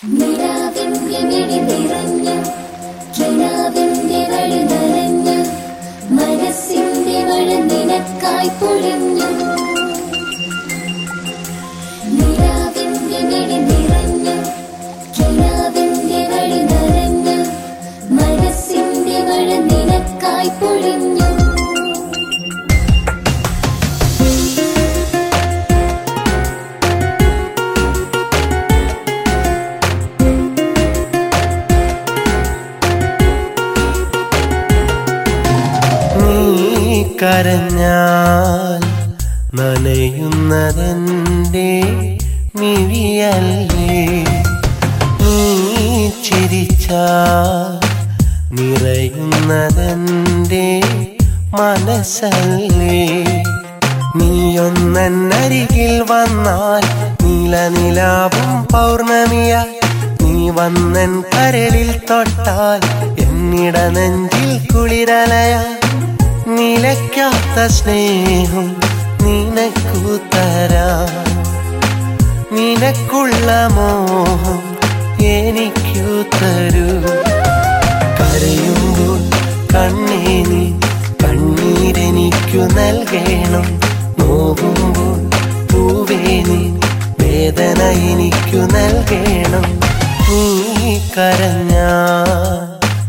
നിലാവിന്റെ മിഴി നിറഞ്ഞു കിനാവിന്റെ വഴി നനഞ്ഞു മനസ്സിന്റെ മഴ നിനക്കായി പൊഴിഞ്ഞു. നിലാവിന്റെ മിഴി നിറഞ്ഞു കിനാവിന്റെ വഴി നനഞ്ഞു മനസ്സിന്റെ മഴ നിനക്കായി പൊഴിഞ്ഞു. കരഞ്ഞാൽ നനയുന്നതെന്റെ മിഴിയല്ലേ, നീ ചിരിച്ചാൽ നിറയുന്നതെന്റെ മനസ്സല്ലേ. നീയൊന്നരികിൽ വന്നാൽ നീലനിലാവും പൗർണമിയായി, നീ വന്നൻ കരളിൽ തൊട്ടാൽ എന്നിട നെഞ്ചിൽ കുളിരലയായി. നിലയ്ക്കാത്ത സ്നേഹം നിനക്കു തരാം, നിനക്കുള്ള മോഹം എനിക്കു തരൂ. കരയുമ്പോൾ കണ്ണേ നീ കണ്ണീരെനിക്കു നൽകണം, നോവുമ്പോൾ പൂവേ നീ വേദന എനിക്കു നൽകണം. നീ കരഞ്ഞാൽ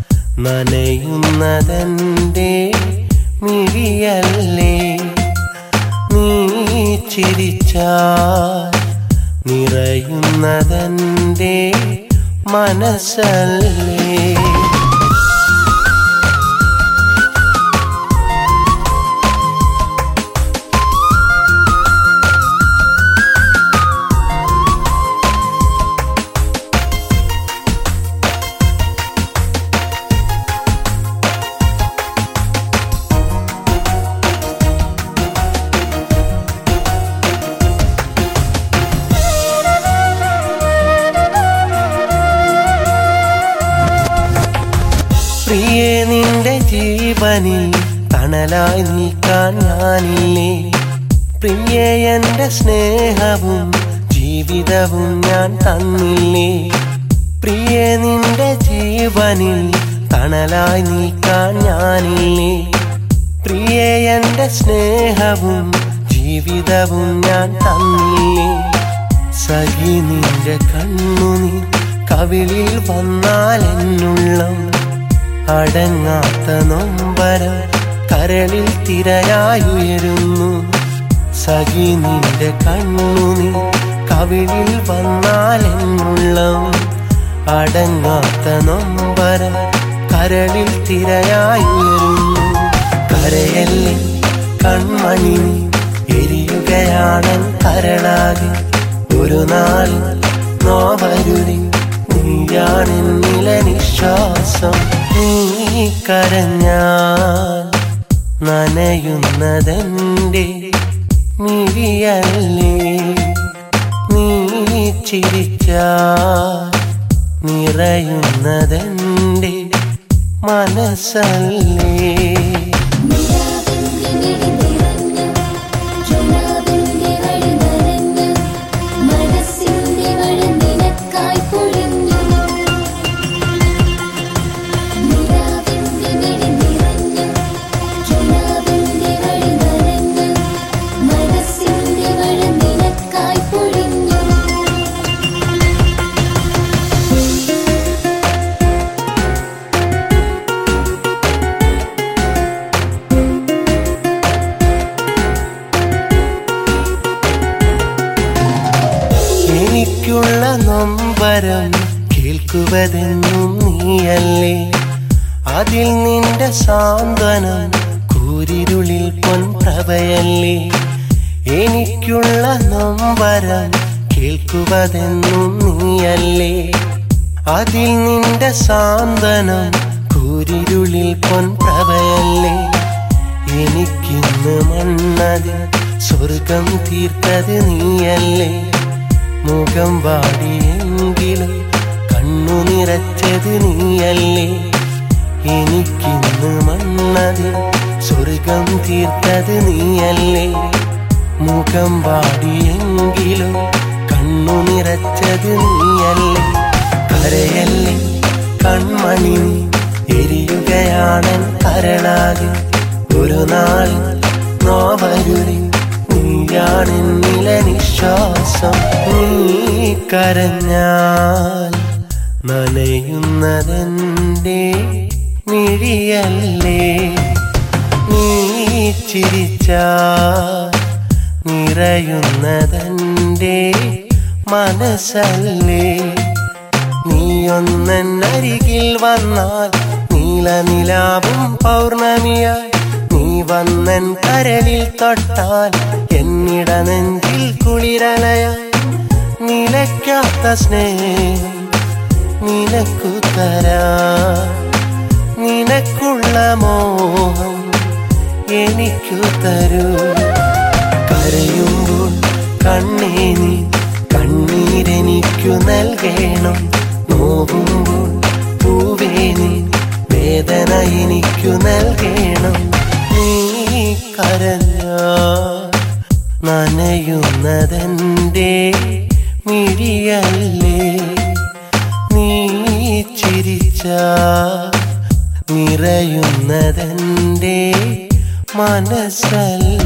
നനയുന്നതെന്റെ മിഴിയല്ലേ, നീ ചിരിച്ചാൽ നിറയുന്നതെന്റെ മനസ്സല്ലേ. പ്രിയേ നിന്റെ ജീവനിൽ തണലായി നീക്കാൻ ഞാനില്ലേ, പ്രിയേ എന്റെ സ്നേഹവും ജീവിതവും ഞാൻ തന്നില്ലേ. പ്രിയേ നിന്റെ ജീവനിൽ തണലായി നീക്കാൻ ഞാനില്ലേ, പ്രിയേ എന്റെ സ്നേഹവും ജീവിതവും ഞാൻ തന്നില്ലേ. സഖി നിന്റെ കണ്ണുനീർ കവിളിൽ വന്നാൽ എന്നുള്ളം അടങ്ങാത്ത നൊമ്പരം കരളിൽ തിരയായുയരുന്നു. സഖി നിന്റെ കണ്ണുനീർ കവിളിൽ വന്നാൽ എന്നുള്ളം അടങ്ങാത്ത നൊമ്പരം കരളിൽ തിരയായുയരുന്നു. കരയല്ലേ കൺമണി എരിയുകയാണൻ കരളാകെ, ഒരു നാൾ നോവരുതി നീയാണെന്നില നിശ്വാസം. നീ കരഞ്ഞാൽ നനയുന്നതെന്റെ മിഴിയല്ലേ, നീ ചിരിച്ചാൽ നിറയുന്നതെന്റെ മനസ്സല്ലേ. എനിക്കുള്ള നൊമ്പരം കേൾക്കുവതെന്നും നീയല്ലേ, അതിൽ നിന്റെ സാന്ത്വനം കൂരിരുളിൽ പൊൻപ്രഭയല്ലേ. എനിക്കുള്ള നൊമ്പരം കേൾക്കുവതെന്നും നീയല്ലേ, അതിൽ നിന്റെ സാന്ത്വനം കൂരിരുളിൽ പൊൻപ്രഭയല്ലേ. എനിക്കിന്ന് മണ്ണതിൽ സ്വർഗം തീർത്തത് നീയല്ലേ, മുഖം വാടിയെങ്കിലും കണ്ണു നിറച്ചത് നീയല്ലേ. എനിക്കിന്ന് മണ്ണതിൽ സ്വർഗം തീർത്തത് നീയല്ലേ, മുഖം വാടിയെങ്കിലും കണ്ണു നിറച്ചത് നീയല്ലേ. കരയല്ലേ കൺമണി എരിയുകയാണൻ കരളാകെ ഒരു നാൾ നോവരുളി നീയാണെന്നില നിശ്വാസം നീ കരഞ്ഞാൽ നനയുന്നതെന്റെ മിഴിയല്ലേ നീ ചിരിച്ചാൽ നിറയുന്നതെന്റെ മനസ്സല്ലേ നീയൊന്നരികിൽ വന്നാൽ നീലനിലാവും പൗർണമിയായി നീ വന്നൻ കരളിൽ തൊട്ടാൽ എന്നിട നെഞ്ചിൽ കുളിരലയായി നിലയ്ക്കാത്ത സ്നേഹം നിനക്കു തരാം നിനക്കുള്ള മോഹം എനിക്കു തരൂ കരയുമ്പോൾ കണ്ണേ നീ കണ്ണീരെനിക്കു നൽകണം നോവുമ്പോൾ പൂവേ നീ വേദന എനിക്കു നൽകണം നീ കരഞ്ഞാൽ നനയുന്നതെന്റെ മിഴിയല്ലേ നീ ചിരിച്ചാൽ നിറയുന്നതെന്റെ മനസ്സല്ലേ